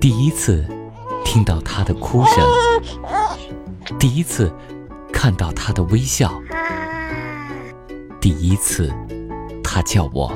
第一次听到他的哭声，第一次看到他的微笑，第一次他叫我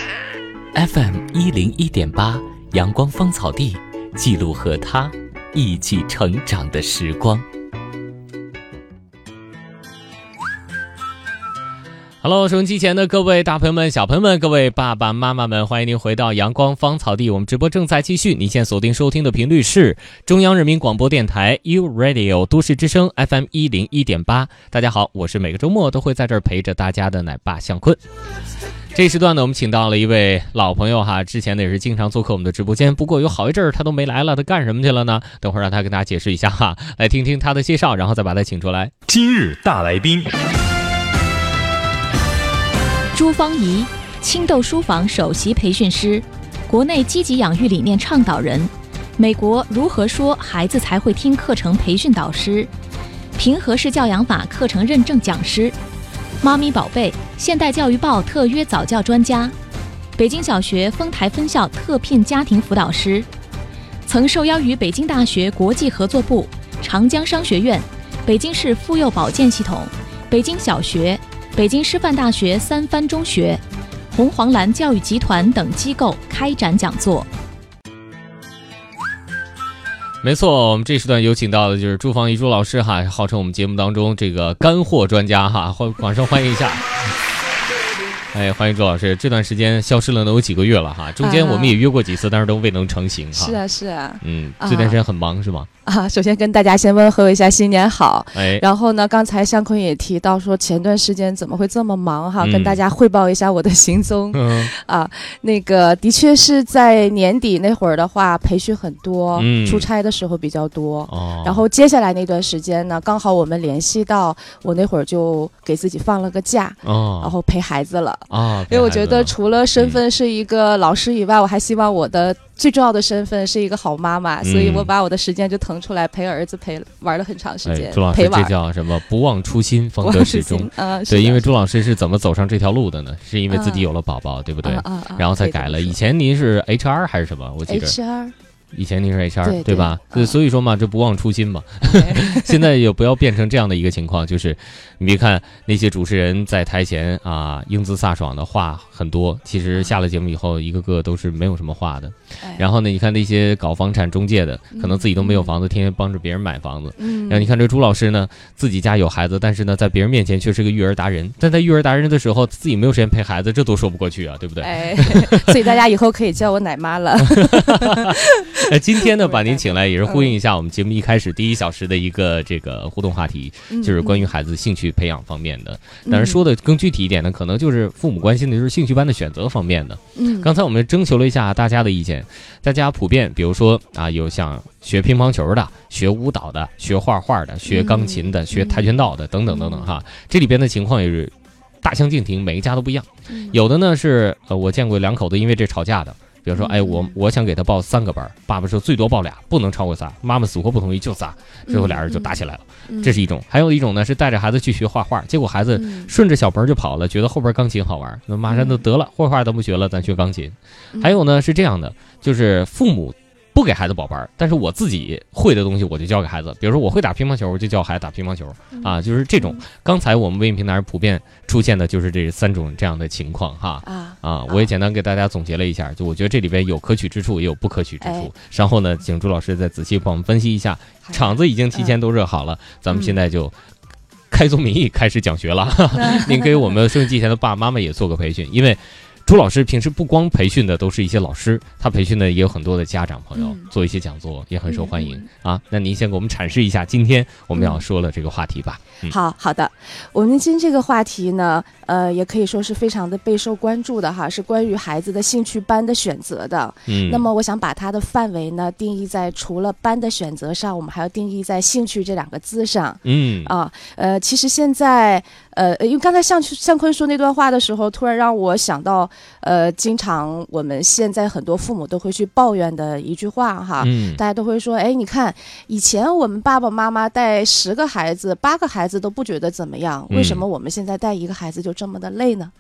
FM101.8阳光芳草地，记录和他一起成长的时光。Hello， 收音机前的各位大朋友们、小朋友们，各位爸爸妈妈们，欢迎您回到阳光芳草地，我们直播正在继续。您现在锁定收听的频率是中央人民广播电台 U Radio 都市之声 FM101.8。大家好，我是每个周末都会在这儿陪着大家的奶爸向坤。这一时段呢，我们请到了一位老朋友哈，之前呢也是经常做客我们的直播间，不过有好一阵儿他都没来了，他干什么去了呢？等会儿让他跟大家解释一下哈，来听听他的介绍，然后再把他请出来。 今日大来宾。 朱芳怡，青豆书房首席培训师，国内积极养育理念倡导人，美国如何说孩子才会听课程培训导师，平和式教养法课程认证讲师，妈咪宝贝现代教育报特约早教专家，北京小学丰台分校特聘家庭辅导师，曾受邀于北京大学国际合作部、长江商学院、北京市妇幼保健系统、北京小学、北京师范大学三藩中学、红黄蓝教育集团等机构开展讲座。 没错，我们这时段有请到的就是朱芳怡朱老师哈，号称我们节目当中这个干货专家哈，掌声欢迎一下。哎，欢迎朱老师！这段时间消失了能有几个月了哈，中间我们也约过几次，但是都未能成行哈。 是啊，是啊。 这段时间很忙是吗？ 首先跟大家先问候一下新年好。 哎， 然后呢，刚才向坤也提到说前段时间怎么会这么忙哈，跟大家汇报一下我的行踪。那个的确是在年底那会儿的话，培训很多，出差的时候比较多。然后接下来那段时间呢，刚好我们联系到我那会儿就给自己放了个假，然后陪孩子了。因为我觉得除了身份是一个老师以外，我还希望我的最重要的身份是一个好妈妈，所以我把我的时间就腾出来陪儿子，玩了很长时间。 朱老师，这叫什么？不忘初心，方得始终。对，因为朱老师是怎么走上这条路的呢？是因为自己有了宝宝，对不对？然后才改了。以前您是 HR 还是什么？我记得 HR。 以前您是 HR 对吧？所以说嘛，这不忘初心嘛。现在也不要变成这样的一个情况，就是你别看那些主持人在台前啊英姿飒爽的话很多，其实下了节目以后一个个都是没有什么话的。然后呢，你看那些搞房产中介的，可能自己都没有房子，天天帮着别人买房子。然后你看这朱老师呢，自己家有孩子，但是呢在别人面前却是个育儿达人，但在育儿达人的时候自己没有时间陪孩子，这都说不过去啊，对不对？ 所以大家以后可以叫我奶妈了。 今天呢，把您请来也是呼应一下我们节目一开始第1小时的一个这个互动话题，就是关于孩子兴趣培养方面的。当然说的更具体一点呢，可能就是父母关心的就是兴趣班的选择方面的。刚才我们征求了一下大家的意见，大家普遍比如说啊，有想学乒乓球的、学舞蹈的、学画画的、学钢琴的、学跆拳道的等等等等哈。这里边的情况也是大相径庭，每一家都不一样。有的呢是我见过两口子因为这吵架的。比如说，哎，我想给他报3个班，爸爸说最多报2，不能超过3，妈妈死活不同意，就3，最后俩人就打起来了。这是一种，还有一种呢是带着孩子去学画画，结果孩子顺着小门就跑了，觉得后边钢琴好玩，那马上就得了，绘画都不学了，咱学钢琴。还有呢是这样的，就是父母不给孩子报班，但是我自己会的东西我就教给孩子，比如说我会打乒乓球，我就教孩子打乒乓球啊，就是这种。刚才我们微信平台上普遍出现的就是这3种这样的情况哈我也简单给大家总结了一下，就我觉得这里边有可取之处，也有不可取之处。稍后呢，请朱老师再仔细帮我们分析一下。场子已经提前都热好了，咱们现在就开宗明义开始讲学了。您给我们收音机前的爸爸妈妈也做个培训，因为朱老师平时不光培训的都是一些老师，他培训的也有很多的家长朋友，做一些讲座也很受欢迎啊。那您先给我们阐释一下今天我们要说的这个话题吧。 好的，我们今天这个话题呢，也可以说是非常的备受关注的哈，是关于孩子的兴趣班的选择的。那么我想把它的范围呢定义在除了班的选择上，我们还要定义在兴趣这2个字上。其实现在因为刚才向坤说那段话的时候，突然让我想到经常我们现在很多父母都会去抱怨的一句话哈，大家都会说，哎，你看以前我们爸爸妈妈带10个孩子、8个孩子都不觉得怎么样，为什么我们现在带1个孩子就这么的累呢？ 对，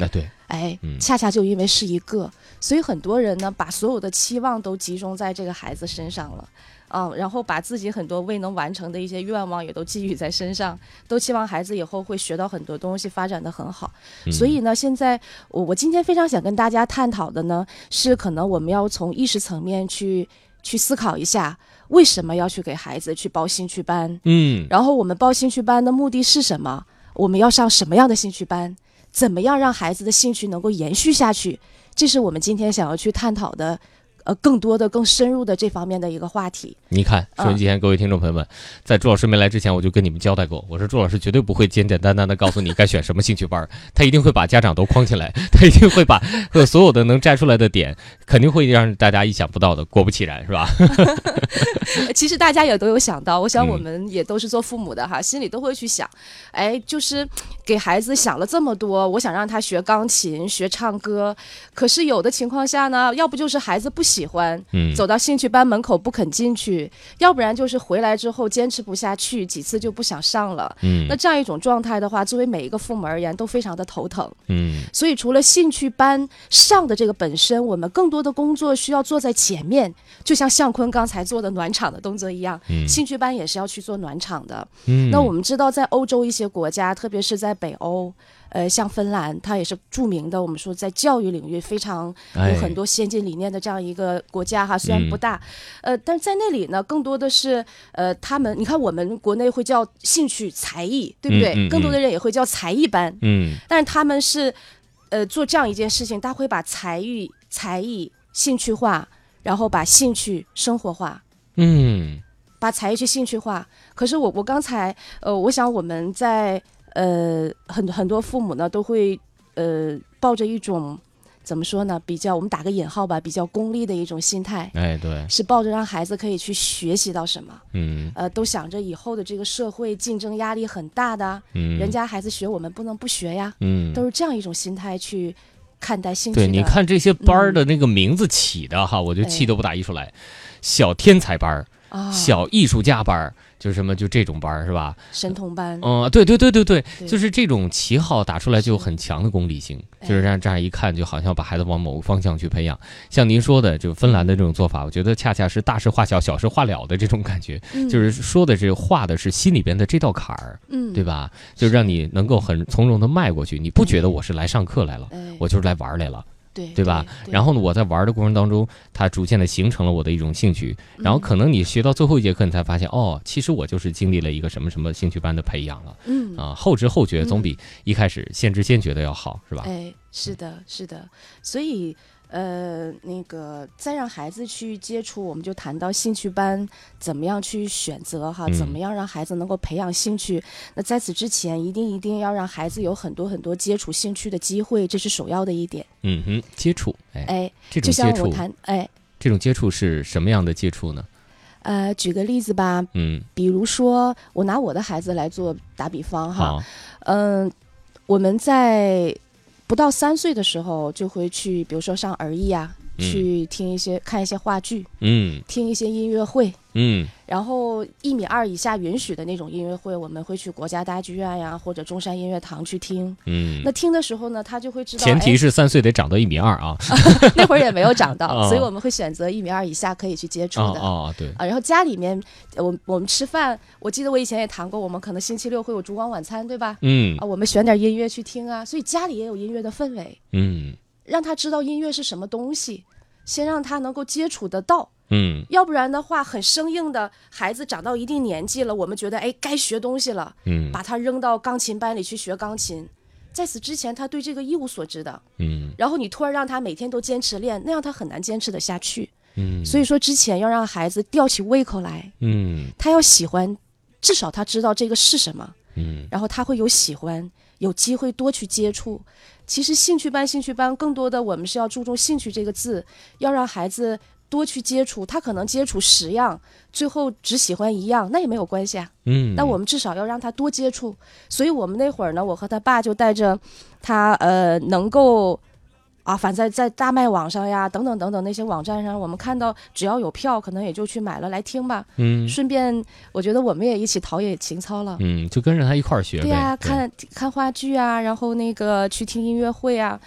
恰恰就因为是一个，所以很多人呢把所有的期望都集中在这个孩子身上了。然后把自己很多未能完成的一些愿望也都寄予在身上，都期望孩子以后会学到很多东西，发展得很好。所以呢，现在我今天非常想跟大家探讨的呢，是可能我们要从意识层面去思考一下，为什么要去给孩子去报兴趣班？然后我们报兴趣班的目的是什么？我们要上什么样的兴趣班？怎么样让孩子的兴趣能够延续下去？这是我们今天想要去探讨的。更多的、更深入的这方面的一个话题。 你看，收音机前各位听众朋友们，在朱老师没来之前，我就跟你们交代过，我说朱老师绝对不会简简单单的告诉你该选什么兴趣班，他一定会把家长都框起来，他一定会把所有的能摘出来的点，肯定会让大家意想不到的。果不其然，是吧？ 其实大家也都有想到，我想我们也都是做父母的哈，心里都会去想，就是给孩子想了这么多，我想让他学钢琴、学唱歌，可是有的情况下呢，要不就是孩子不喜欢，走到兴趣班门口不肯进去，要不然就是回来之后坚持不下去，几次就不想上了。那这样一种状态的话，作为每一个父母而言都非常的头疼。所以除了兴趣班上的这个本身，我们更多的工作需要做在前面，就像向坤刚才做的暖场的动作一样，兴趣班也是要去做暖场的。那我们知道在欧洲一些国家，特别是在北欧，像芬兰，它也是著名的，我们说在教育领域非常有很多先进理念的这样一个国家哈，虽然不大，但是在那里呢，更多的是他们，你看我们国内会叫兴趣才艺，对不对？更多的人也会叫才艺班，但是他们是做这样一件事情，他会把才艺兴趣化，然后把兴趣生活化，把才艺去兴趣化。可是我刚才我想我们在很多父母呢都会抱着一种怎么说呢，比较我们打个引号吧，比较功利的一种心态， 对，是抱着让孩子可以去学习到什么，都想着以后的这个社会竞争压力很大的，人家孩子学我们不能不学呀，都是这样一种心态去看待兴趣的。 对，你看这些班的那个名字起的哈，我就气都不打一处来，小天才班，小艺术家班，就什么就这种班是吧？ 神童班， 对，就是这种旗号打出来就有很强的功利性，就是让这样一看就好像把孩子往某个方向去培养。像您说的，就芬兰的这种做法，我觉得恰恰是大事化小，小事化了的这种感觉，就是说的是画的是心里边的这道坎儿，对吧？就让你能够很从容的迈过去，你不觉得我是来上课来了，我就是来玩来了。对吧？然后呢，我在玩的过程当中，它逐渐的形成了我的一种兴趣。然后可能你学到最后一节课，你才发现，其实我就是经历了一个什么什么兴趣班的培养了。后知后觉总比一开始先知先觉的要好，是吧？ 是的，是的。所以那个再让孩子去接触，我们就谈到兴趣班怎么样去选择哈，怎么样让孩子能够培养兴趣。那在此之前，一定要让孩子有很多很多接触兴趣的机会，这是首要的一点。 接触，这种接触， 就像我谈， 这种接触是什么样的接触呢？ 举个例子吧，比如说我拿我的孩子来做打比方哈，我们在不到3岁的时候就会去，比如说上儿艺啊，去看一些话剧，听一些音乐会，然后1.2米以下允许的那种音乐会，我们会去国家大剧院呀，或者中山音乐堂去听。那听的时候呢，他就会知道， 前提是3岁得长到1.2米啊， 那会儿也没有长到，所以我们会选择1.2米以下可以去接触的。 对然后家里面，我们吃饭，我记得我以前也谈过，我们可能星期六会有烛光晚餐，对吧？我们选点音乐去听啊，所以家里也有音乐的氛围。让他知道音乐是什么东西，先让他能够接触得到。要不然的话，很生硬的孩子长到一定年纪了，我们觉得该学东西了，把他扔到钢琴班里去学钢琴，在此之前他对这个一无所知的，然后你突然让他每天都坚持练，那样他很难坚持得下去。所以说之前要让孩子吊起胃口来，他要喜欢，至少他知道这个是什么，然后他会有喜欢，有机会多去接触。其实兴趣班更多的我们是要注重兴趣这个字，要让孩子多去接触，他可能接触10样，最后只喜欢1样，那也没有关系啊。但我们至少要让他多接触。所以我们那会儿呢，我和他爸就带着他能够啊，反正在大麦网上呀，等等等等那些网站上，我们看到只要有票，可能也就去买了来听吧。顺便我觉得我们也一起陶冶情操了。 就跟着他一块儿学呗。 对啊，看话剧啊，然后那个去听音乐会啊，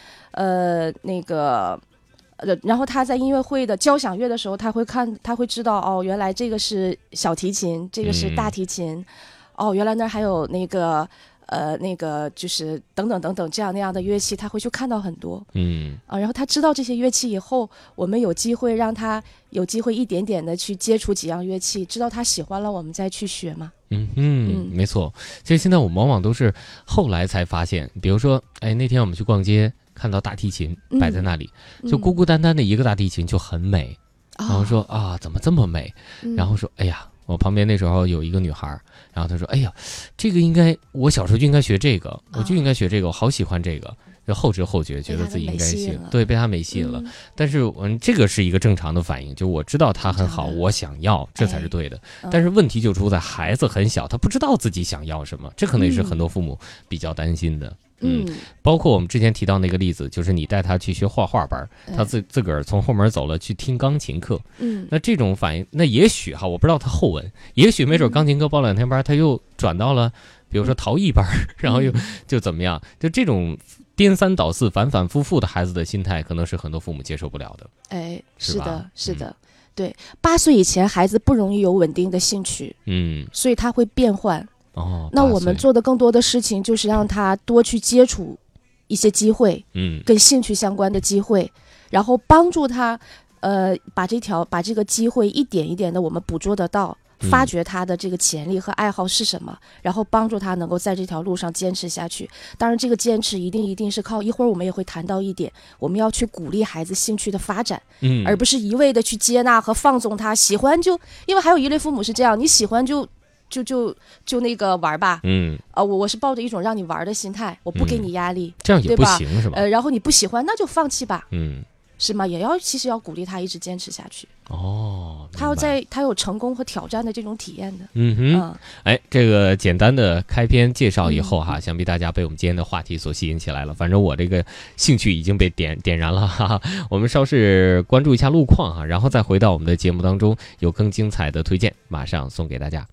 然后他在音乐会的交响乐的时候，他会知道哦，原来这个是小提琴，这个是大提琴，哦，原来那儿还有那个就是等等等等这样那样的乐器，他会去看到很多。然后他知道这些乐器以后，我们有机会让他有机会一点点的去接触几样乐器，知道他喜欢了，我们再去学嘛。 没错。其实现在我们往往都是后来才发现，比如说，那天我们去逛街。看到大提琴摆在那里，就孤孤单单的一个大提琴就很美，然后说啊，怎么这么美？然后说，哎呀，我旁边那时候有一个女孩，然后她说，哎呀，这个应该我小时候就应该学这个，我就应该学这个，我好喜欢这个。就后知后觉，觉得自己应该吸引，对，被她美吸引了。但是这个是一个正常的反应，就我知道她很好，我想要，这才是对的。但是问题就出在孩子很小，他不知道自己想要什么，这可能也是很多父母比较担心的。包括我们之前提到那个例子，就是你带他去学画画班，他自个儿从后门走了去听钢琴课。那这种反应，那也许我不知道他后文，也许没准钢琴课报2天班，他又转到了比如说陶艺班，然后又就怎么样，就这种颠三倒四、反反复复的孩子的心态，可能是很多父母接受不了的。 是的，是的。对，8岁以前孩子不容易有稳定的兴趣，所以他会变换。那我们做的更多的事情就是让他多去接触一些机会，跟兴趣相关的机会，然后帮助他把这个机会一点一点的我们捕捉得到，发掘他的这个潜力和爱好是什么，然后帮助他能够在这条路上坚持下去。当然这个坚持一定是靠，一会儿我们也会谈到一点，我们要去鼓励孩子兴趣的发展，而不是一味的去接纳和放纵他，喜欢就，因为还有一类父母是这样，你喜欢就那个玩吧，我是抱着一种让你玩的心态，我不给你压力， 这样也不行是吧？ 然后你不喜欢那就放弃吧，是吗？其实要鼓励他一直坚持下去。他有成功和挑战的这种体验的。 这个简单的开篇介绍以后想必大家被我们今天的话题所吸引起来了。反正我这个兴趣已经被点燃了我们稍事关注一下路况然后再回到我们的节目当中，有更精彩的推荐马上送给大家。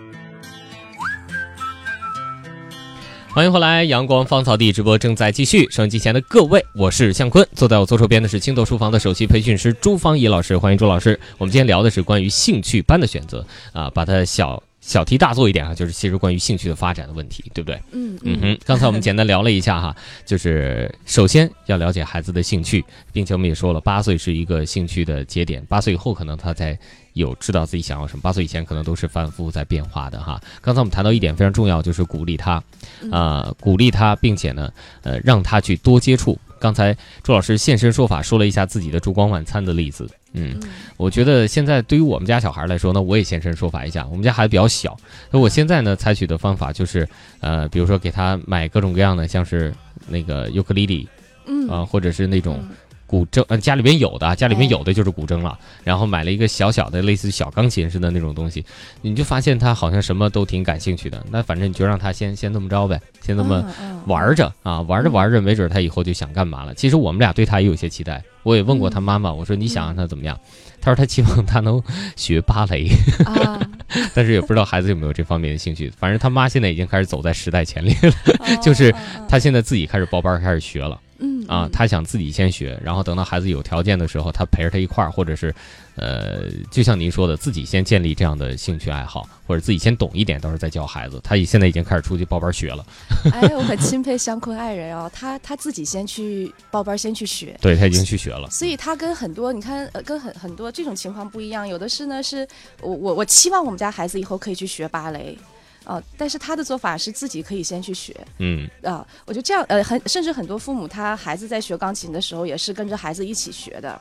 欢迎回来，阳光芳草地直播正在继续。收音机前的各位，我是向坤，坐在我左手边的是青豆书房的首席培训师朱芳怡老师，欢迎朱老师。我们今天聊的是关于兴趣班的选择把它小题大做一点就是其实关于兴趣的发展的问题，对不对？刚才我们简单聊了一下就是首先要了解孩子的兴趣，并且我们也说了，8岁是一个兴趣的节点，8岁以后可能他才有知道自己想要什么，8岁以前可能都是反复在变化的刚才我们谈到一点非常重要，就是鼓励他并且呢让他去多接触。刚才朱老师现身说法说了一下自己的烛光晚餐的例子，我觉得现在对于我们家小孩来说呢，我也现身说法一下。我们家孩子比较小，所以我现在呢采取的方法就是比如说给他买各种各样的，像是那个尤克里里或者是那种古筝，家里边有的就是古筝了，然后买了一个小小的类似小钢琴似的那种东西，你就发现他好像什么都挺感兴趣的。那反正你就让他先这么着呗，先这么玩着玩着，没准他以后就想干嘛了。其实我们俩对他也有些期待，我也问过他妈妈，我说你想让他怎么样？他说他期望他能学芭蕾但是也不知道孩子有没有这方面的兴趣。反正他妈现在已经开始走在时代前列了就是他现在自己开始报班开始学了。他想自己先学，然后等到孩子有条件的时候，他陪着他一块儿，或者是，就像您说的，自己先建立这样的兴趣爱好，或者自己先懂一点，到时候再教孩子。他现在已经开始出去报班学了。 我很钦佩香坤爱人他自己先去报班，先去学。 对，他已经去学了。 所以他跟很多你看，跟很多这种情况不一样。有的是呢，是我期望我们家孩子以后可以去学芭蕾。但是他的做法是自己可以先去学，我就这样，甚至很多父母他孩子在学钢琴的时候也是跟着孩子一起学的，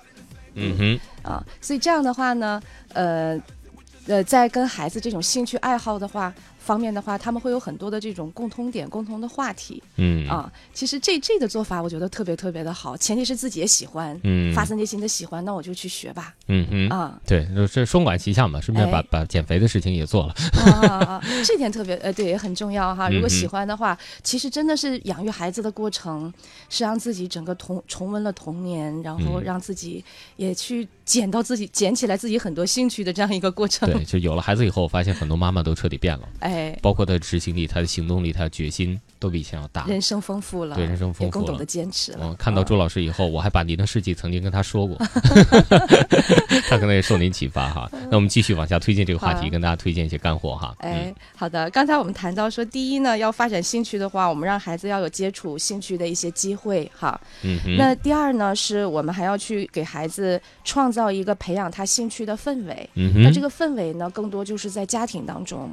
所以这样的话呢，在跟孩子这种兴趣爱好的话， 方面的话，他们会有很多的这种共通点、共同的话题。其实这个做法我觉得特别特别的好，前提是自己也喜欢，发自内心的喜欢，那我就去学吧。 对，这双管齐下嘛，顺便把减肥的事情也做了。 这点特别对，也很重要哈。如果喜欢的话，其实真的是养育孩子的过程，是让自己整个重温了童年，然后让自己也去捡起来自己很多兴趣的这样一个过程。 对，就有了孩子以后，我发现很多妈妈都彻底变了，包括她的执行力、她的行动力、她的决心都比以前要大， 人生丰富了， 对，人生丰富了， 也更懂得坚持了。 看到周老师以后，我还把您的事迹曾经跟他说过，他可能也受您启发哈。那我们继续往下推进这个话题，跟大家推荐一些干货哈。 好的。刚才我们谈到说，第一呢，要发展兴趣的话，我们让孩子要有接触兴趣的一些机会哈。那第二呢，是我们还要去给孩子创造一个培养他兴趣的氛围。那这个氛围呢，更多就是在家庭当中，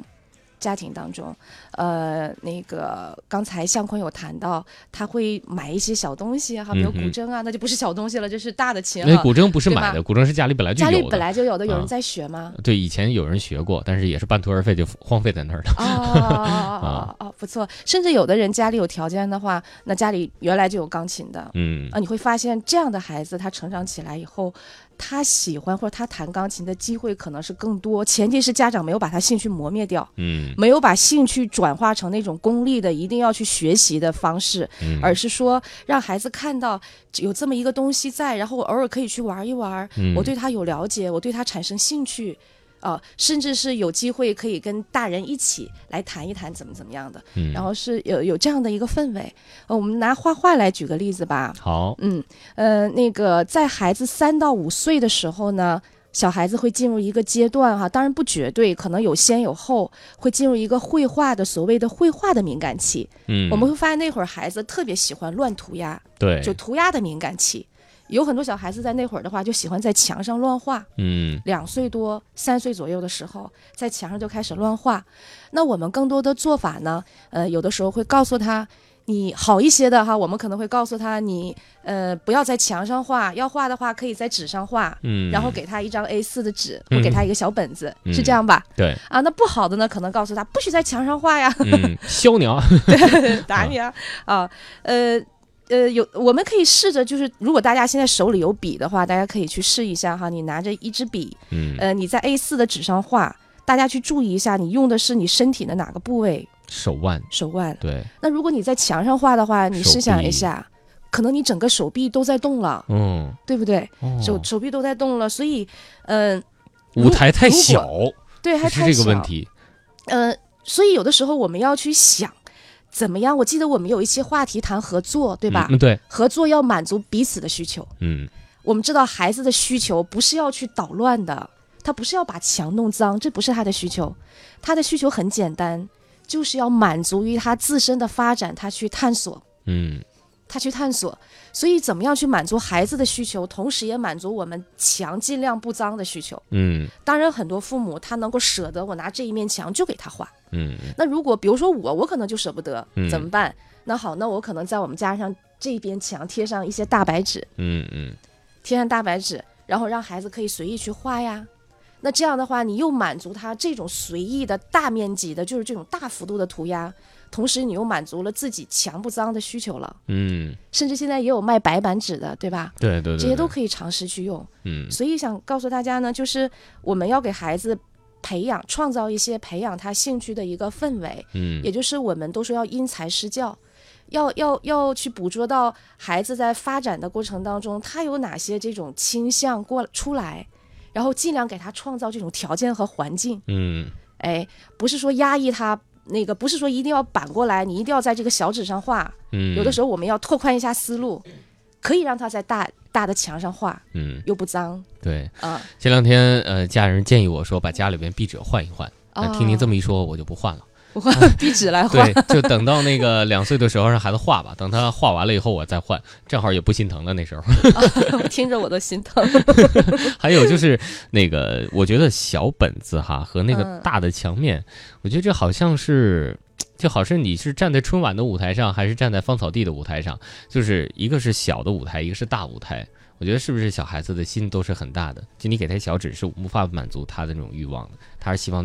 那个刚才向坤有谈到，他会买一些小东西哈，比如古筝啊，那就不是小东西了，这是大的琴。 那古筝不是买的，古筝是家里本来就有的。 家里本来就有的，有人在学吗？ 对，以前有人学过，但是也是半途而废，就荒废在那儿了。 不错。甚至有的人家里有条件的话，那家里原来就有钢琴的。你会发现这样的孩子，他成长起来以后，他喜欢或者他弹钢琴的机会可能是更多，前提是家长没有把他兴趣磨灭掉，没有把兴趣转化成那种功利的一定要去学习的方式，而是说让孩子看到有这么一个东西在，然后我偶尔可以去玩一玩，我对他有了解，我对他产生兴趣。甚至是有机会可以跟大人一起来谈一谈怎么样的，然后是有这样的一个氛围。我们拿画画来举个例子吧。 好， 那个在孩子3到5岁的时候呢，小孩子会进入一个阶段哈，当然不绝对，可能有先有后，会进入一个绘画的所谓的绘画的敏感期。我们会发现那会儿孩子特别喜欢乱涂鸦， 对， 就涂鸦的敏感期。有很多小孩子在那会儿的话，就喜欢在墙上乱画。2岁多、3岁左右的时候，在墙上就开始乱画。那我们更多的做法呢，有的时候会告诉他，你好一些的哈，我们可能会告诉他，你不要在墙上画，要画的话可以在纸上画。然后给他一张 A4 的纸，或给他一个小本子，是这样吧？ 对。 那不好的呢，可能告诉他不许在墙上画呀。 削你啊！ 对，打你啊！我们可以试着，就是如果大家现在手里有笔的话，大家可以去试一下哈。你拿着一支笔，你在 A4 的纸上画，大家去注意一下，你用的是你身体的哪个部位？手腕。 对。 那如果你在墙上画的话，你试想一下，可能你整个手臂都在动了，对不对？手臂都在动了，所以舞台太小， 对，还太小， 是这个问题。 所以有的时候我们要去想。怎么样？我记得我们有一期话题谈合作，对吧？ 对， 合作要满足彼此的需求。我们知道孩子的需求不是要去捣乱的，他不是要把墙弄脏，这不是他的需求。他的需求很简单，就是要满足于他自身的发展，他去探索。他去探索。所以怎么样去满足孩子的需求，同时也满足我们墙尽量不脏的需求。当然很多父母他能够舍得我拿这一面墙就给他画。那如果比如说我可能就舍不得，怎么办？那好，那我可能在我们家上这边墙贴上一些大白纸，贴上大白纸，然后让孩子可以随意去画呀。那这样的话，你又满足他这种随意的大面积的，就是这种大幅度的涂鸦，同时你又满足了自己墙不脏的需求了。甚至现在也有卖白板纸的，对吧？ 对， 这些都可以尝试去用。所以想告诉大家呢，就是我们要给孩子创造一些培养他兴趣的一个氛围。也就是我们都说要因材施教，要去捕捉到孩子在发展的过程当中，他有哪些这种倾向出来，然后尽量给他创造这种条件和环境。不是说压抑他，不是说一定要板过来，你一定要在这个小纸上画。有的时候我们要拓宽一下思路，可以让他在大的墙上画，又不脏。 对，前2天家人建议我说把家里边壁纸换一换。听您这么一说，我就不换了。 我换壁纸来画。 对，就等到那个2岁的时候让孩子画吧，等他画完了以后我再换，正好也不心疼了那时候。 听着我都心疼。 还有就是那个，我觉得小本子哈和那个大的墙面，我觉得这好像是。就好像你是站在春晚的舞台上，还是站在芳草地的舞台上，就是一个是小的舞台，一个是大舞台。我觉得是不是小孩子的心都是很大的，就你给他小纸是无法满足他的那种欲望的，他是希望那种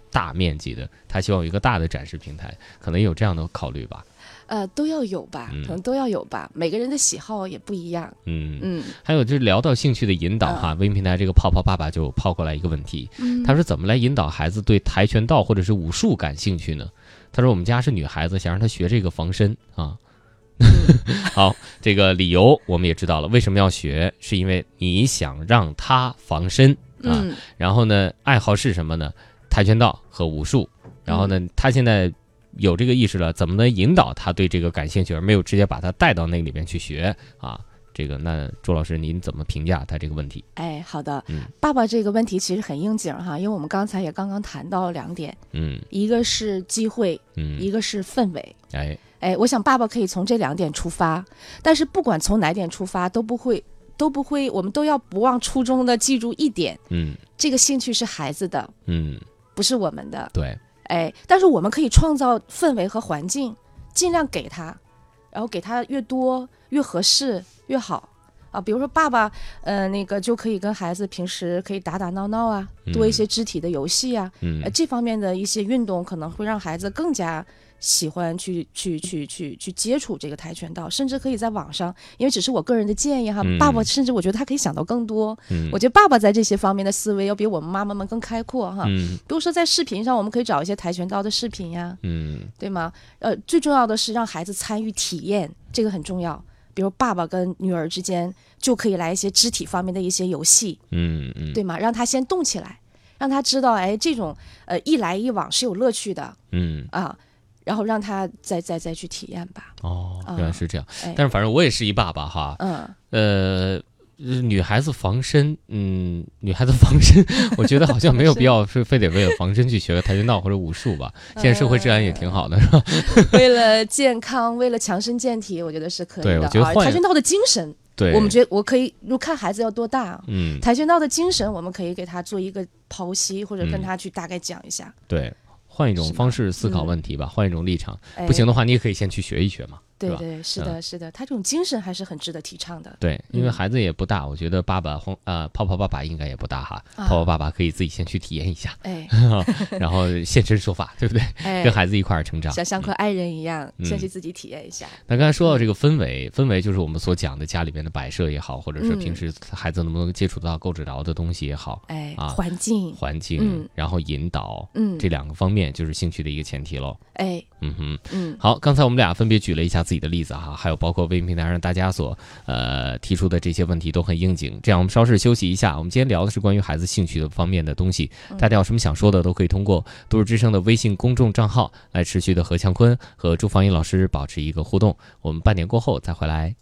大面积的，他希望有一个大的展示平台，可能有这样的考虑吧。 都要有吧，可能都要有吧，每个人的喜好也不一样。 还有就是聊到兴趣的引导哈，微信平台这个泡泡爸爸就抛过来一个问题，他说怎么来引导孩子对跆拳道或者是武术感兴趣呢？他说我们家是女孩子，想让她学这个防身啊。好，这个理由我们也知道了，为什么要学？是因为你想让她防身啊。然后呢，爱好是什么呢？跆拳道和武术。然后呢，他现在有这个意识了，怎么能引导他对这个感兴趣，而没有直接把他带到那里边去学啊？这个，那周老师您怎么评价他这个问题？ 好的，爸爸这个问题其实很应景哈，因为我们刚才也刚刚谈到2点，一个是机会，一个是氛围，我想爸爸可以从这2点出发，但是不管从哪点出发都不会，我们都要不忘初衷的记住一点，这个兴趣是孩子的，不是我们的， 对。 但是我们可以创造氛围和环境，尽量给他，然后给他越多越合适越好啊。比如说爸爸，那个就可以跟孩子平时可以打打闹闹啊，多一些肢体的游戏啊，这方面的一些运动可能会让孩子更加喜欢去接触这个跆拳道，甚至可以在网上，因为只是我个人的建议哈，爸爸甚至我觉得他可以想到更多，我觉得爸爸在这些方面的思维要比我们妈妈们更开阔哈，比如说在视频上我们可以找一些跆拳道的视频呀，对吗？最重要的是让孩子参与体验，这个很重要，比如爸爸跟女儿之间就可以来一些肢体方面的一些游戏，对吗？让他先动起来，让他知道这种一来一往是有乐趣的，然后让他再去体验吧。 原来是这样。但是反正我也是一爸爸哈。女孩子防身，我觉得好像没有必要是非得为了防身去学个跆拳道或者武术吧。现在社会治安也挺好的，是吧？ 为了健康，为了强身健体，我觉得是可以的。 对，我觉得跆拳道的精神， 对， 我们觉得我可以，如果看孩子要多大，跆拳道的精神，我们可以给他做一个剖析，或者跟他去大概讲一下。 对。换一种方式思考问题吧，换一种立场，不行的话你也可以先去学一学嘛。 对对，是的，是的，他这种精神还是很值得提倡的。 对，因为孩子也不大，我觉得泡泡爸爸应该也不大哈，泡泡爸爸可以自己先去体验一下，然后现身说法，对不对？跟孩子一块儿成长， 像和爱人一样，先去自己体验一下。 那刚才说到这个氛围就是我们所讲的家里边的摆设也好，或者是平时孩子能不能接触到、购置到的东西也好， 环境， 然后引导，这2个方面就是兴趣的一个前提喽。 好， 刚才我们俩分别举了一下自己的例子哈，还有包括微信平台上大家所提出的这些问题都很应景。这样我们稍事休息一下，我们今天聊的是关于孩子兴趣的方面的东西，大家有什么想说的都可以通过都市之声的微信公众账号来持续的和强坤和朱芳英老师保持一个互动。我们半点过后再回来。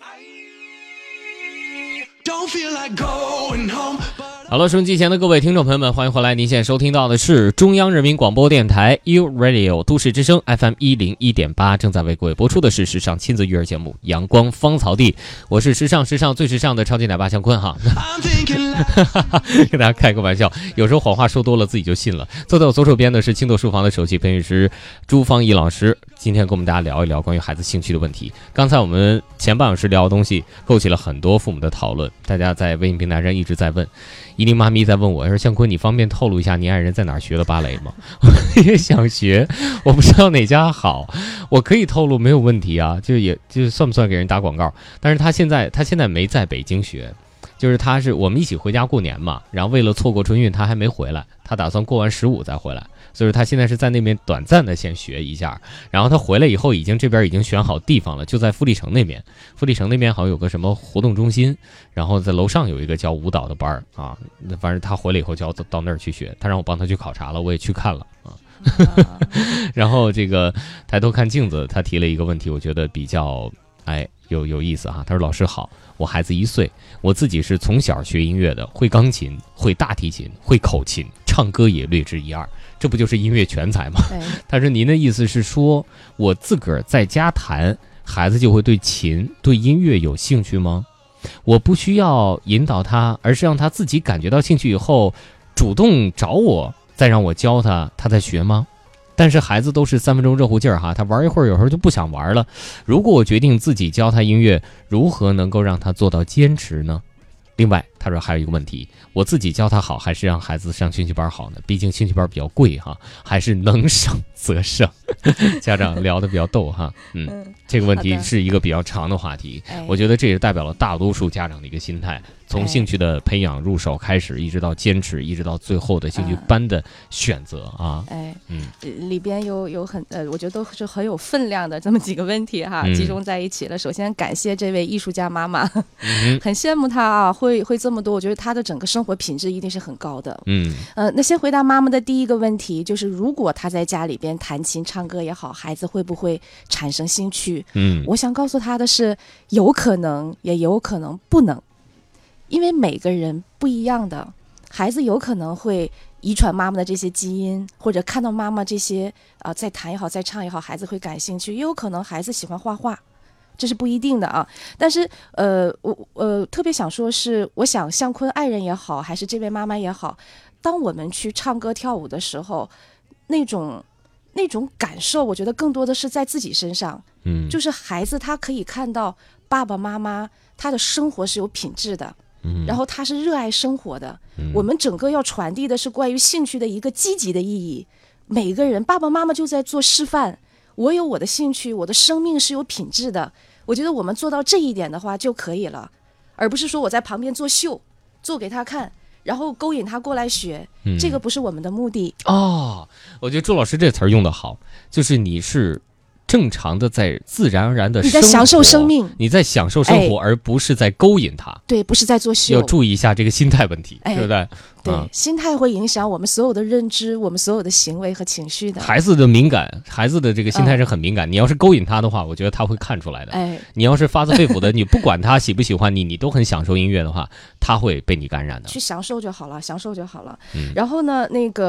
好了，收音机前的各位听众朋友们，欢迎回来！您现在收听到的是中央人民广播电台 U Radio 都市之声 FM 101.8，正在为各位播出的是时尚亲子育儿节目《阳光芳草地》，我是时尚最时尚的超级奶爸向坤哈。跟大家开个玩笑，有时候谎话说多了自己就信了。坐在我左手边的是青豆书房的首席培训师朱芳怡老师，今天跟我们大家聊一聊关于孩子兴趣的问题。刚才我们前半小时聊的东西勾起了很多父母的讨论，大家在微信平台上一直在问。依琳妈咪在问我说：“向坤，你方便透露一下你爱人在哪儿学的芭蕾吗？”我也想学，我不知道哪家好，我可以透露没有问题啊，就算不算给人打广告？但是他现在没在北京学，就是我们一起回家过年嘛，然后为了错过春运，他还没回来，他打算过完15再回来。所以他现在是在那边短暂的先学一下，然后他回来以后这边已经选好地方了，就在富力城那边。富力城那边好像有个什么活动中心，然后在楼上有一个教舞蹈的班啊。反正他回来以后就要到那儿去学，他让我帮他去考察了，我也去看了啊。然后这个抬头看镜子，他提了一个问题，我觉得比较有意思哈。他说：“老师好，我孩子1岁，我自己是从小学音乐的，会钢琴，会大提琴，会口琴，唱歌也略知1、2，这不就是音乐全才吗？”他说：“您的意思是说我自个儿在家弹，孩子就会对琴、对音乐有兴趣吗？我不需要引导他，而是让他自己感觉到兴趣以后，主动找我，再让我教他，他再学吗？”但是孩子都是3分钟热乎劲儿哈，他玩一会儿有时候就不想玩了。如果我决定自己教他音乐，如何能够让他做到坚持呢？另外他说还有一个问题，我自己教他好，还是让孩子上兴趣班好呢？毕竟兴趣班比较贵哈，还是能省则省。家长聊得比较逗哈，这个问题是一个比较长的话题，我觉得这也代表了大多数家长的一个心态。从兴趣的培养入手开始，一直到坚持，一直到最后的兴趣班的选择啊。 里边有很我觉得都是很有分量的这么几个问题哈，集中在一起了。首先感谢这位艺术家妈妈，很羡慕她啊，会这么多，我觉得她的整个生活品质一定是很高的。那先回答妈妈的第一个问题，就是如果她在家里边弹琴唱歌也好，孩子会不会产生兴趣？我想告诉她的是，有可能，也有可能不能。因为每个人不一样的，孩子有可能会遗传妈妈的这些基因，或者看到妈妈这些在弹也好，在唱也好，孩子会感兴趣，也有可能孩子喜欢画画，这是不一定的啊。但是我特别想说是，我想向坤爱人也好，还是这位妈妈也好，当我们去唱歌跳舞的时候，那种感受，我觉得更多的是在自己身上。就是孩子他可以看到爸爸妈妈他的生活是有品质的。然后他是热爱生活的，我们整个要传递的是关于兴趣的一个积极的意义。每个人爸爸妈妈就在做示范，我有我的兴趣，我的生命是有品质的。我觉得我们做到这一点的话就可以了，而不是说我在旁边做秀，做给他看，然后勾引他过来学，这个不是我们的目的。 我觉得朱老师这词儿用得好，就是你是正常的在自然而然的生活， 你在享受生命， 你在享受生活，而不是在勾引他。 对，不是在做秀。 要注意一下这个心态问题，对不对？ 对，心态会影响我们所有的认知，我们所有的行为和情绪的。 孩子的敏感，孩子的这个心态是很敏感。你要是勾引他的话，我觉得他会看出来的。你要是发自肺腑的，你不管他喜不喜欢你，你都很享受音乐的话，他会被你感染的。 去享受就好了，享受就好了。然后呢，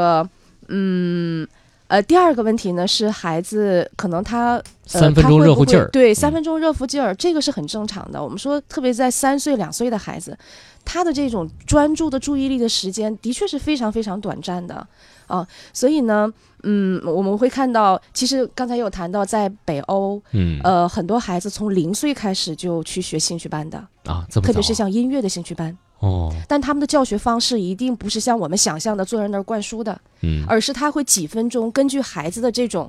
第二个问题呢是孩子可能他 3分钟热乎劲儿， 对，3分钟热乎劲儿，这个是很正常的。我们说，特别在3岁、2岁的孩子，他的这种专注的注意力的时间的确是非常非常短暂的啊。所以呢，我们会看到，其实刚才有谈到，在北欧，很多孩子从0岁开始就去学兴趣班的啊，这么早啊， 特别是像音乐的兴趣班。但他们的教学方式一定不是像我们想象的坐在那儿灌输的，而是他会几分钟根据孩子的这种，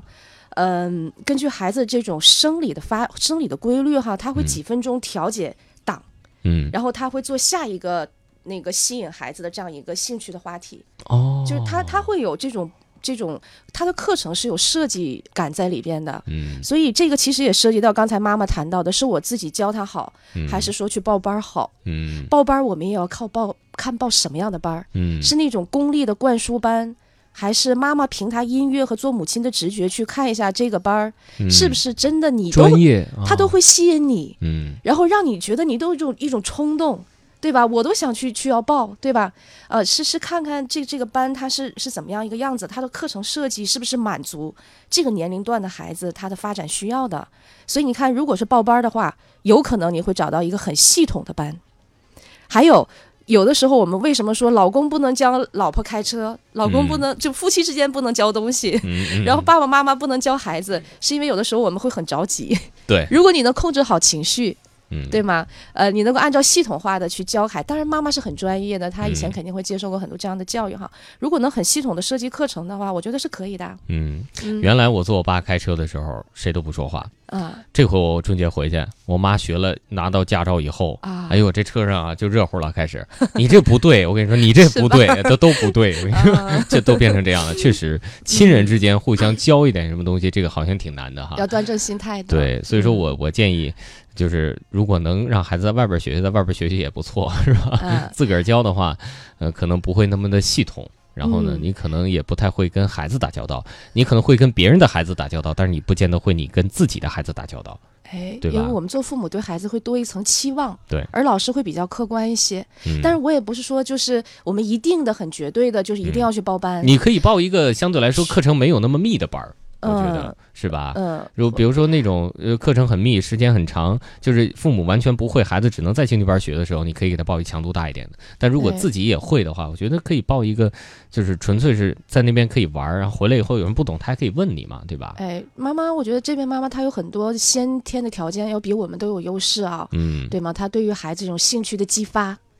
生理的规律哈，他会几分钟调节档，然后他会做下一个那个吸引孩子的这样一个兴趣的话题，就是他会有这种他的课程是有设计感在里边的，所以这个其实也涉及到刚才妈妈谈到的，是我自己教他好，还是说去报班好？报班我们也要看报什么样的班，是那种功利的灌输班，还是妈妈凭他音乐和做母亲的直觉去看一下这个班是不是真的你专业， 他都会吸引你，然后让你觉得你都有一种冲动。对吧？我都想去要报，对吧？是看看这个班它是怎么样一个样子，它的课程设计是不是满足这个年龄段的孩子他的发展需要的。所以你看，如果是报班的话，有可能你会找到一个很系统的班。还有的时候我们为什么说老公不能教老婆开车，老公不能就夫妻之间不能教东西，然后爸爸妈妈不能教孩子，是因为有的时候我们会很着急。 对， 如果你能控制好情绪。对吗？你能够按照系统化的去教孩，当然妈妈是很专业的，她以前肯定会接受过很多这样的教育哈。如果能很系统的设计课程的话，我觉得是可以的。 原来我坐我爸开车的时候，谁都不说话。这回我春节回去，我妈学了，拿到驾照以后，哎呦，这车上啊就热乎了，开始，你这不对，我跟你说，你这不对，都不对，我跟你说，这都变成这样了。确实，亲人之间互相教一点什么东西，这个好像挺难的哈。 要端正心态的。 对，所以说我建议。就是如果能让孩子在外边学习也不错，是吧？自个儿教的话，可能不会那么的系统。然后呢，你可能也不太会跟孩子打交道，你可能会跟别人的孩子打交道，但是你不见得会你跟自己的孩子打交道。对吧？ 因为我们做父母对孩子会多一层期望， 对， 而老师会比较客观一些。但是我也不是说就是我们一定的很绝对的，就是一定要去报班。 你可以报一个相对来说课程没有那么密的班。我觉得是吧？比如说那种课程很密，时间很长，就是父母完全不会，孩子只能在兴趣班学的时候，你可以给他报一强度大一点的。但如果自己也会的话，我觉得可以报一个，就是纯粹是在那边可以玩，然后回来以后有人不懂，他还可以问你嘛，对吧？ 妈妈，我觉得这边妈妈她有很多先天的条件，要比我们都有优势啊，对吗？她对于孩子这种兴趣的激发。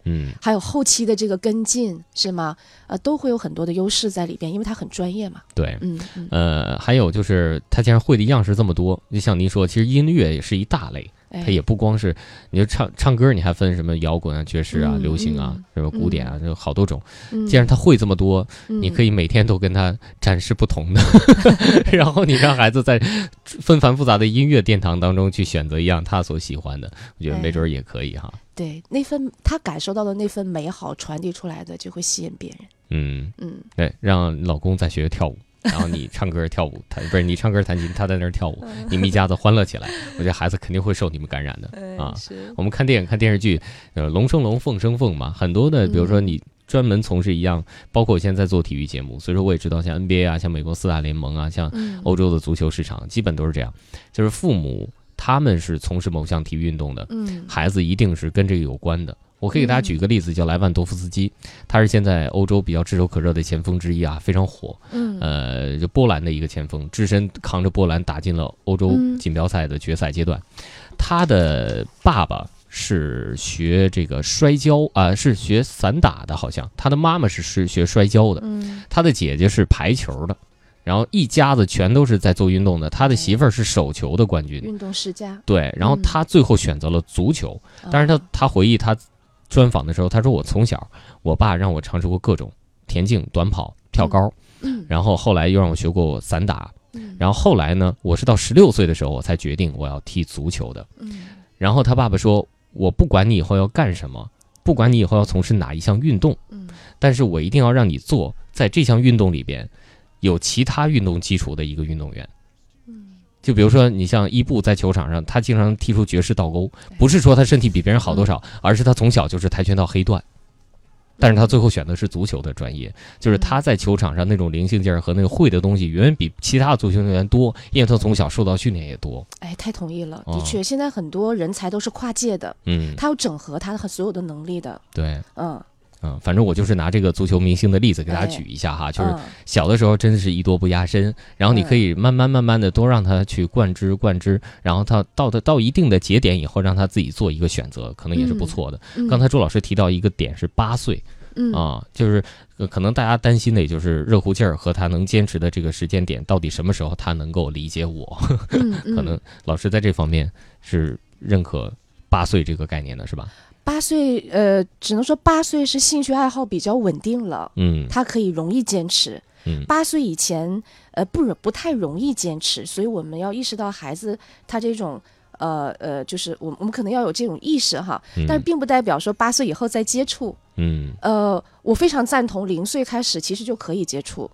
还有后期的这个跟进，是吗？都会有很多的优势在里边，因为他很专业嘛。 对，还有就是他既然会的样式这么多，就像您说，其实音乐也是一大类。它也不光是你就唱歌，你还分什么摇滚啊、爵士啊、流行啊、什么古典啊，就好多种。既然他会这么多，你可以每天都跟他展示不同的，然后你让孩子在纷繁复杂的音乐殿堂当中去选择一样他所喜欢的，我觉得没准也可以哈。 对，那份他感受到的那份美好传递出来的，就会吸引别人。 对，让老公在学学跳舞。然后你唱歌跳舞，不是你唱歌弹琴，他在那儿跳舞，你们一家子欢乐起来，我觉得孩子肯定会受你们感染的啊。我们看电影看电视剧，龙生龙，凤生凤嘛，很多的，比如说你专门从事一样，包括我现在做体育节目，所以说我也知道像 NBA 啊，像美国4大联盟啊，像欧洲的足球市场，基本都是这样，就是父母他们是从事某项体育运动的，孩子一定是跟这个有关的。我可以给大家举个例子，叫莱万多夫斯基，他是现在欧洲比较炙手可热的前锋之一啊，非常火。就波兰的一个前锋，只身扛着波兰打进了欧洲锦标赛的决赛阶段。他的爸爸是学这个摔跤是学散打的，好像他的妈妈是学摔跤的，他的姐姐是排球的。然后一家子全都是在做运动的，他的媳妇儿是手球的冠军， 运动世家。 对，然后他最后选择了足球。但是他回忆他专访的时候，他说我从小我爸让我尝试过各种田径、短跑、跳高，然后后来又让我学过散打，然后后来呢，我是到16岁的时候我才决定我要踢足球的。然后他爸爸说，我不管你以后要干什么，不管你以后要从事哪一项运动，但是我一定要让你做在这项运动里边有其他运动基础的一个运动员。就比如说你像伊布在球场上，他经常踢出绝世倒钩，不是说他身体比别人好多少，而是他从小就是跆拳道黑段，但是他最后选的是足球的专业，就是他在球场上那种灵性劲儿和那个会的东西远远比其他的足球运动员多，因为他从小受到训练也多。 太同意了，的确，现在很多人才都是跨界的，他要整合他的所有的能力的。 对，反正我就是拿这个足球明星的例子给大家举一下哈，就是小的时候真是艺多不压身，然后你可以慢慢的多让他去灌之，然后他到一定的节点以后，让他自己做一个选择，可能也是不错的。刚才周老师提到一个点是8岁，就是可能大家担心的也就是热乎劲儿和他能坚持的这个时间点，到底什么时候他能够理解我？可能老师在这方面是认可8岁这个概念的，是吧 ？8岁，只能说8岁是兴趣爱好比较稳定了，他可以容易坚持。8岁以前，不太容易坚持，所以我们要意识到孩子他这种，就是我们可能要有这种意识哈，但是并不代表说8岁以后再接触。我非常赞同0岁开始其实就可以接触。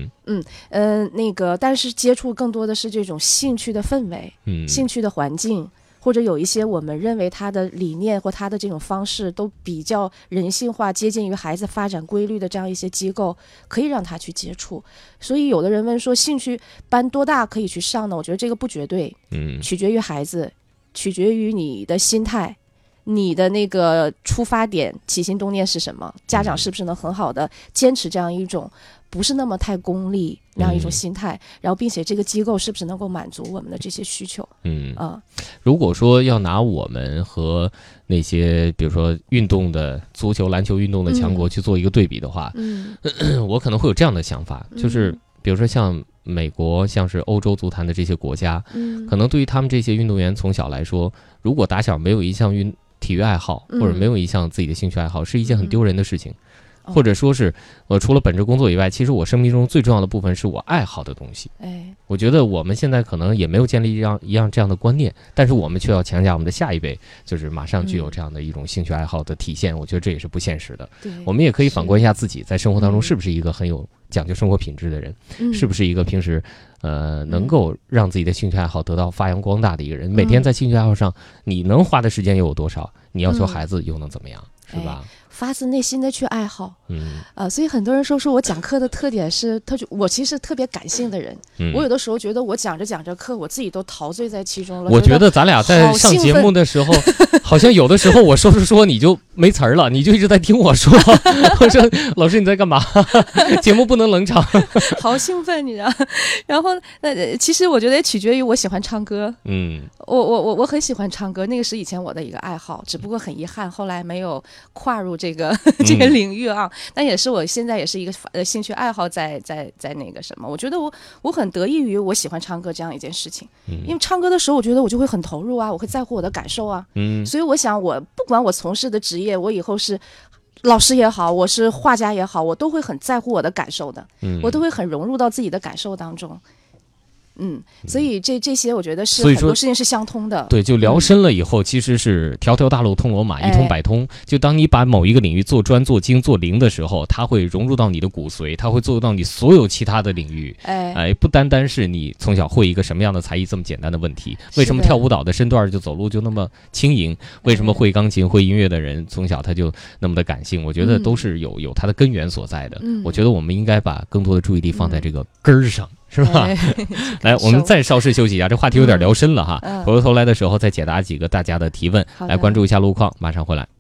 但是接触更多的是这种兴趣的氛围，兴趣的环境。或者有一些我们认为他的理念或他的这种方式都比较人性化，接近于孩子发展规律的这样一些机构，可以让他去接触。所以有的人问说兴趣班多大可以去上呢？我觉得这个不绝对，取决于孩子，取决于你的心态，你的那个出发点起心动念是什么，家长是不是能很好的坚持这样一种不是那么太功利那样一种心态，然后并且这个机构是不是能够满足我们的这些需求。 如果说要拿我们和那些比如说运动的足球篮球运动的强国去做一个对比的话，我可能会有这样的想法，就是比如说像美国像是欧洲足坛的这些国家，可能对于他们这些运动员从小来说，如果打小没有一项体育爱好或者没有一项自己的兴趣爱好，是一件很丢人的事情。或者说是我除了本职工作以外，其实我生命中最重要的部分是我爱好的东西。我觉得我们现在可能也没有建立一样这样的观念，但是我们却要强加我们的下一辈就是马上具有这样的一种兴趣爱好的体现，我觉得这也是不现实的。我们也可以反观一下自己在生活当中是不是一个很有讲究生活品质的人，是不是一个平时能够让自己的兴趣爱好得到发扬光大的一个人。每天在兴趣爱好上你能花的时间又有多少，你要求孩子又能怎么样，是吧？ 发自内心的去爱好，所以很多人说我讲课的特点是，我其实特别感性的人，我有的时候觉得我讲着课，我自己都陶醉在其中了。 我觉得咱俩在上节目的时候，好像有的时候我说你就没词儿了，你就一直在听我说。我说老师你在干嘛？节目不能冷场。 好兴奋，你知道？然后其实我觉得也取决于我喜欢唱歌。我很喜欢唱歌，那个是以前我的一个爱好，只不过很遗憾后来没有跨入这这个这个领域啊，但也是我现在也是一个兴趣爱好在那个什么，我觉得我很得益于我喜欢唱歌这样一件事情，因为唱歌的时候我觉得我就会很投入啊，我会在乎我的感受啊，所以我想我不管我从事的职业，我以后是老师也好，我是画家也好，我都会很在乎我的感受的，我都会很融入到自己的感受当中。所以这些我觉得是很多事情是相通的。 对，就聊深了以后，其实是条条大路通罗马，一通百通。就当你把某一个领域做专、做精、做灵的时候，它会融入到你的骨髓，它会做到你所有其他的领域。不单单是你从小会一个什么样的才艺这么简单的问题。为什么跳舞蹈的身段就走路就那么轻盈？为什么会钢琴、会音乐的人从小他就那么的感性？我觉得都是有它的根源所在的。我觉得我们应该把更多的注意力放在这个根儿上。是吧？来，我们再稍事休息一下，这话题有点聊深了哈。回过头来的时候再解答几个大家的提问，来关注一下路况，马上回来。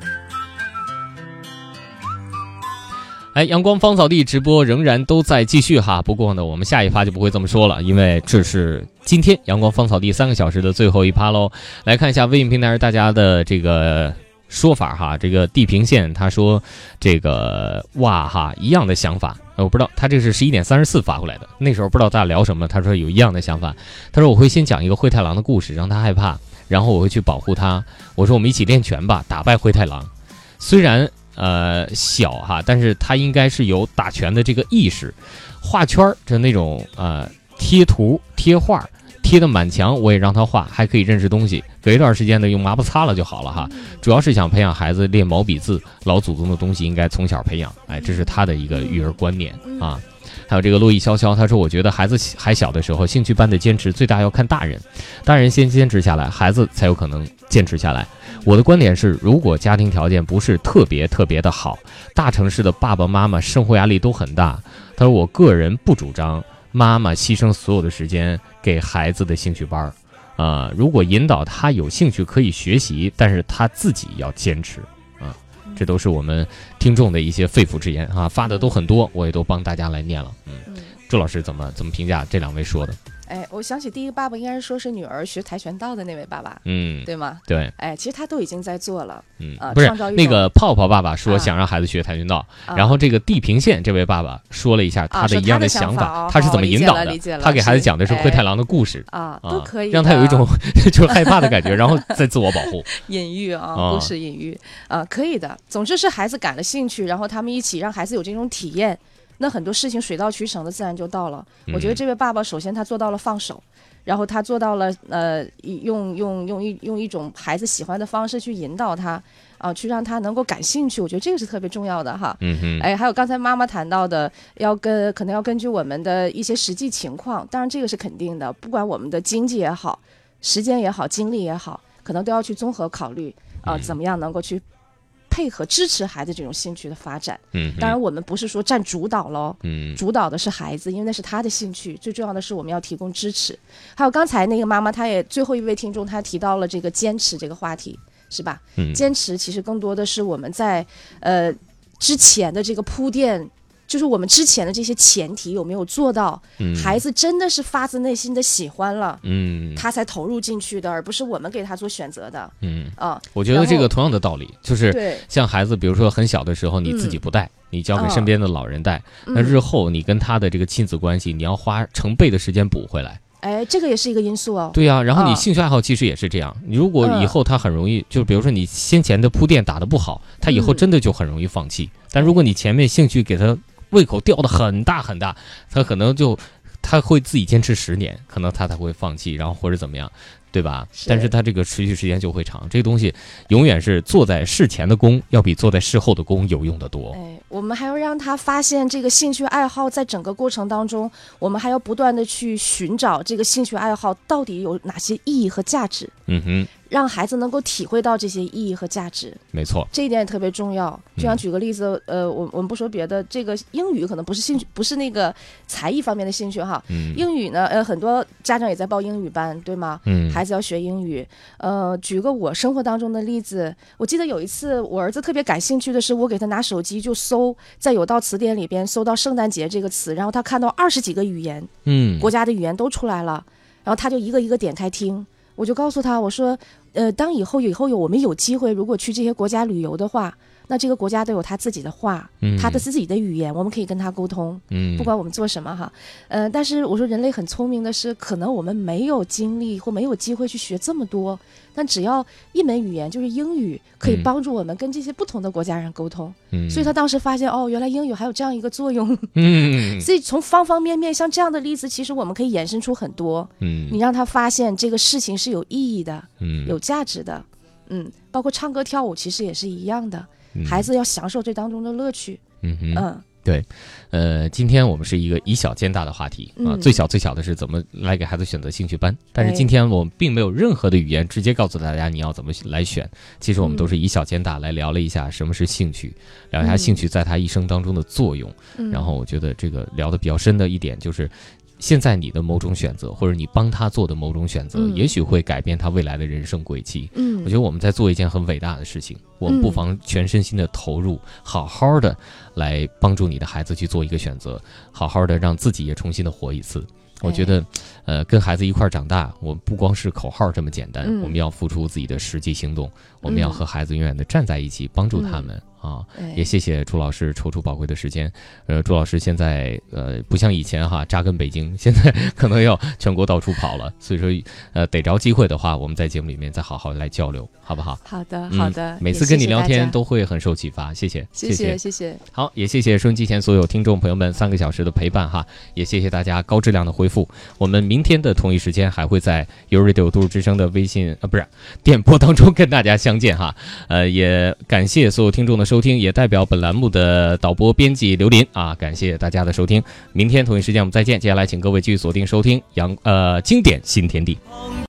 阳光芳草地直播仍然都在继续哈，不过呢，我们下一趴就不会这么说了，因为这是今天阳光芳草地3个小时的最后一趴喽。来看一下微信平台大家的这个说法哈，这个地平线他说这个哇哈一样的想法，我不知道他这是11点34发过来的，那时候不知道大家聊什么，他说有一样的想法，他说我会先讲一个灰太狼的故事让他害怕，然后我会去保护他，我说我们一起练拳吧，打败灰太狼，虽然小哈，但是他应该是有打拳的这个意识，画圈就那种贴图贴画贴的满墙，我也让他画，还可以认识东西。隔一段时间呢，用抹布擦了就好了哈。主要是想培养孩子练毛笔字，老祖宗的东西应该从小培养。这是他的一个育儿观念啊。还有这个洛伊潇潇，他说我觉得孩子还小的时候，兴趣班的坚持最大要看大人，大人先坚持下来，孩子才有可能坚持下来。我的观点是，如果家庭条件不是特别的好，大城市的爸爸妈妈生活压力都很大。他说我个人不主张妈妈牺牲所有的时间给孩子的兴趣班如果引导他有兴趣可以学习，但是他自己要坚持这都是我们听众的一些肺腑之言发的都很多，我也都帮大家来念了。周老师怎么评价这两位说的？ 我想起第一个爸爸应该是说是女儿学跆拳道的那位爸爸，对吗？ 对， 其实他都已经在做了， 不是那个泡泡爸爸说想让孩子学跆拳道，然后这个地平线这位爸爸说了一下他的一样的想法，他是怎么引导的？他给孩子讲的是灰太狼的故事都可以， 让他有一种就是害怕的感觉，然后再自我保护。 隐喻故事隐喻可以的。总之是孩子感了兴趣，然后他们一起让孩子有这种体验。那很多事情水到渠成的自然就到了。我觉得这位爸爸首先他做到了放手，然后他做到了用一种孩子喜欢的方式去引导他去让他能够感兴趣，我觉得这个是特别重要的哈。还有刚才妈妈谈到的，可能要根据我们的一些实际情况，当然这个是肯定的，不管我们的经济也好，时间也好，精力也好，可能都要去综合考虑怎么样能够去配合支持孩子这种兴趣的发展。当然我们不是说占主导咯，主导的是孩子，因为那是他的兴趣，最重要的是我们要提供支持。还有刚才那个妈妈，她也最后一位听众，她提到了这个坚持这个话题，是吧？坚持其实更多的是我们在之前的这个铺垫，就是我们之前的这些前提有没有做到，孩子真的是发自内心的喜欢了，他才投入进去的，而不是我们给他做选择的。 我觉得这个同样的道理，就是像孩子比如说很小的时候你自己不带，你交给身边的老人带，那日后你跟他的这个亲子关系，你要花成倍的时间补回来。 这个也是一个因素哦。 对呀，然后你兴趣爱好其实也是这样，你如果以后他很容易，就比如说你先前的铺垫打得不好，他以后真的就很容易放弃。但如果你前面兴趣给他胃口吊得很大很大，他可能他会自己坚持10年，可能他才会放弃，然后或者怎么样，对吧？但是他这个持续时间就会长，这个东西永远是做在事前的功要比做在事后的功有用的多。 我们还要让他发现这个兴趣爱好，在整个过程当中，我们还要不断的去寻找这个兴趣爱好到底有哪些意义和价值。让孩子能够体会到这些意义和价值。 没错， 这一点也特别重要。就像举个例子，我们不说别的，这个英语可能不是兴趣，不是那个才艺方面的兴趣哈。英语呢，很多家长也在报英语班，对吗？孩子要学英语。举个我生活当中的例子，我记得有一次我儿子特别感兴趣的是，我给他拿手机就搜，在有道词典里边搜到圣诞节这个词，然后他看到20几个语言，国家的语言都出来了，然后他就一个一个点开听。我就告诉他，我说，当以后我们有机会，如果去这些国家旅游的话， 那这个国家都有他自己的话，他的自己的语言，我们可以跟他沟通，不管我们做什么哈。但是我说人类很聪明的是，可能我们没有精力或没有机会去学这么多，但只要一门语言就是英语，可以帮助我们跟这些不同的国家人沟通。所以他当时发现原来英语还有这样一个作用。所以从方方面面，像这样的例子，其实我们可以衍生出很多。你让他发现这个事情是有意义的，有价值的。包括唱歌跳舞其实也是一样的，孩子要享受这当中的乐趣。 对，今天我们是一个以小见大的话题啊，最小的是怎么来给孩子选择兴趣班。但是今天我们并没有任何的语言直接告诉大家你要怎么来选，其实我们都是以小见大来聊了一下什么是兴趣，聊一下兴趣在他一生当中的作用。然后我觉得这个聊得比较深的一点就是，现在你的某种选择，或者你帮他做的某种选择，也许会改变他未来的人生轨迹。我觉得我们在做一件很伟大的事情，我们不妨全身心的投入，好好的来帮助你的孩子去做一个选择，好好的让自己也重新的活一次。我觉得跟孩子一块儿长大，我们不光是口号这么简单，我们要付出自己的实际行动，我们要和孩子永远的站在一起，帮助他们。也谢谢朱老师抽出宝贵的时间。朱老师现在不像以前扎根北京，现在可能要全国到处跑了，所以说逮着机会的话，我们在节目里面再好好来交流，好不好？ 好的好的， 每次跟你聊天都会很受启发，谢谢。好，也谢谢收音机前所有听众朋友们3个小时的陪伴也谢谢大家高质量的回复。我们明天的同一时间还会在 YouRadio 都市之声的微信电波当中跟大家相见也感谢所有听众的收听，也代表本栏目的导播编辑刘林感谢大家的收听。明天同一时间我们再见，接下来请各位继续锁定收听经典新天地。